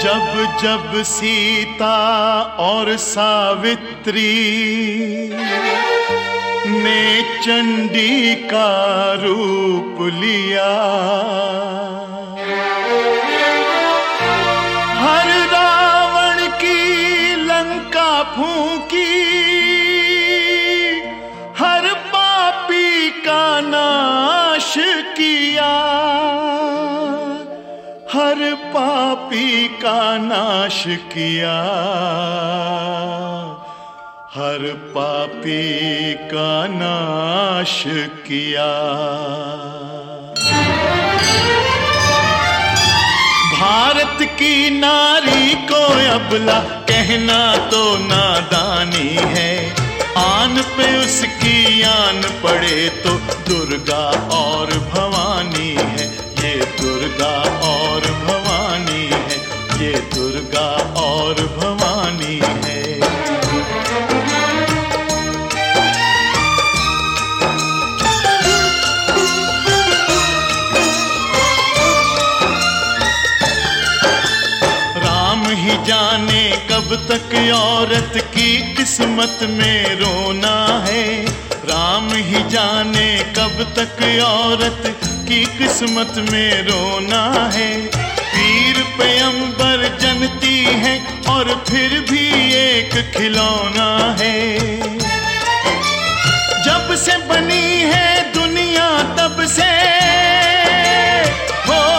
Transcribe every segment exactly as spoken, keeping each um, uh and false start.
जब जब सीता और सावित्री ने चंडी का रूप लिया, हर रावण की लंका फूंकी, हर पापी का नाश किया, हर पापी का नाश किया, हर पापी का नाश किया। भारत की नारी को अबला कहना तो नादानी है, आन पे उसकी आन पड़े तो दुर्गा और भवानी है, ये दुर्गा और भवानी है, ये दुर्गा और भवानी है। राम ही जाने कब तक औरत की किस्मत में रोना है, राम ही जाने कब तक औरत की किस्मत में रोना है। वीर पैगंबर जनती है और फिर भी एक खिलौना है। जब से बनी है दुनिया तब से हो,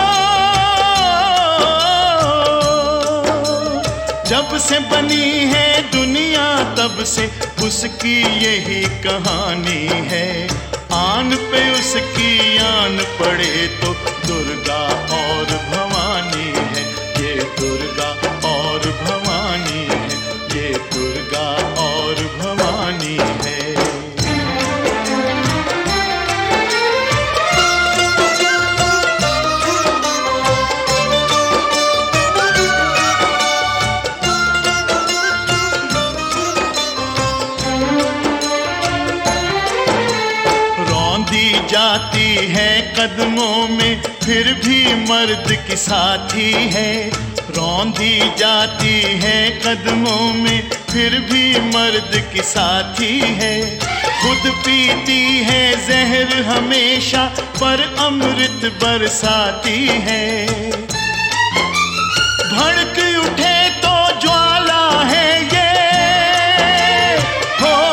जब से बनी है दुनिया तब से उसकी यही कहानी है, आन पे उसकी आन पड़े तो दुर्गा और भवानी है, ये दुर्गा और भवानी है, ये दुर्गा और भवानी है। जाती है कदमों में फिर भी मर्द की साथी है, रौंदी जाती है कदमों में फिर भी मर्द की साथी है। खुद पीती है जहर हमेशा पर अमृत बरसाती है। भड़क उठे तो ज्वाला है ये हो,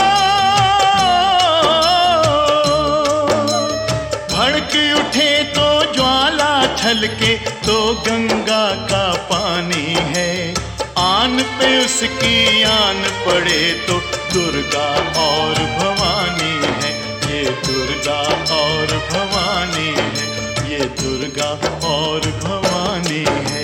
भड़क उठे तो ज्वाला छलके तो गंगा का पानी है। आन पे उसकी आन पड़े तो दुर्गा और भवानी है, ये दुर्गा और भवानी है, ये दुर्गा और भवानी है।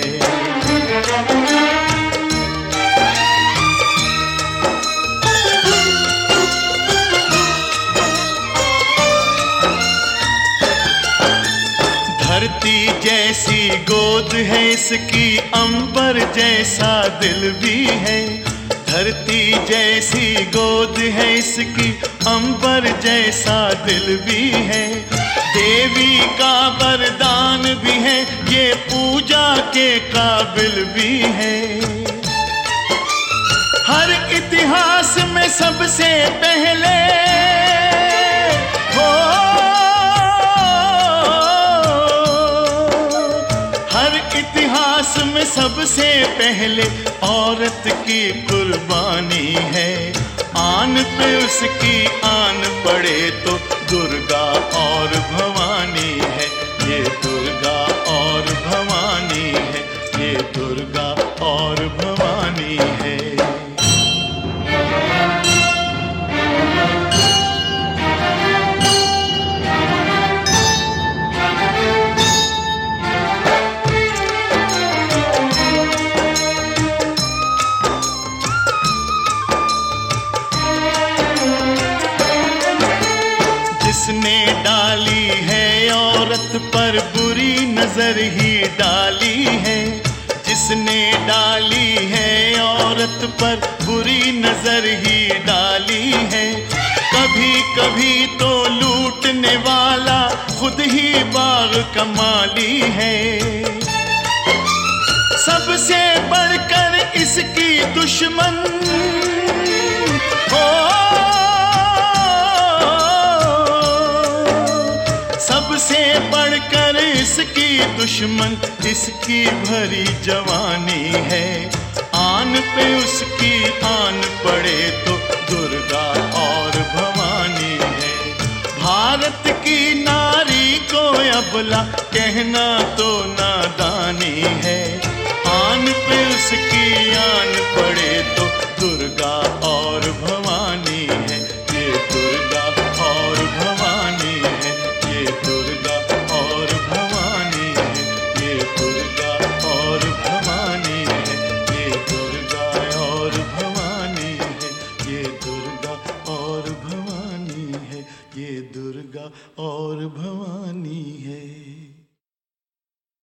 धरती जैसी गोद है इसकी, अंबर जैसा दिल भी है। धरती जैसी गोद है इसकी, अंबर जैसा दिल भी है। देवी का वरदान भी है, ये पूजा के काबिल भी है। हर इतिहास में सबसे पहले हो, हर इतिहास में सबसे पहले औरत की कुर्बानी है। आन पे उसकी आन पड़े तो दुर्गा और भवानी है, ये दुर्गा और भवानी है, ये दुर्गा और भवानी है। जिसने डाली है औरत पर बुरी नजर ही डाली है, जिसने डाली है औरत पर बुरी नजर ही डाली है। कभी कभी तो लूटने वाला खुद ही बाग का माली है। सबसे बढ़कर इसकी दुश्मन हो, सबसे बढ़कर इसकी दुश्मन इसकी भरी जवानी है। आन पे उसकी आन पड़े तो दुर्गा और भवानी है। भारत की नारी को अबला कहना तो नादानी है। आन पे उसकी आन पड़े तो दुर्गा और भवानी है। ये दुर्गा और भवानी है, ये दुर्गा और भवानी है, ये दुर्गा और भवानी है, ये दुर्गा और भवानी है, ये दुर्गा और भवानी है, ये दुर्गा और भवानी है।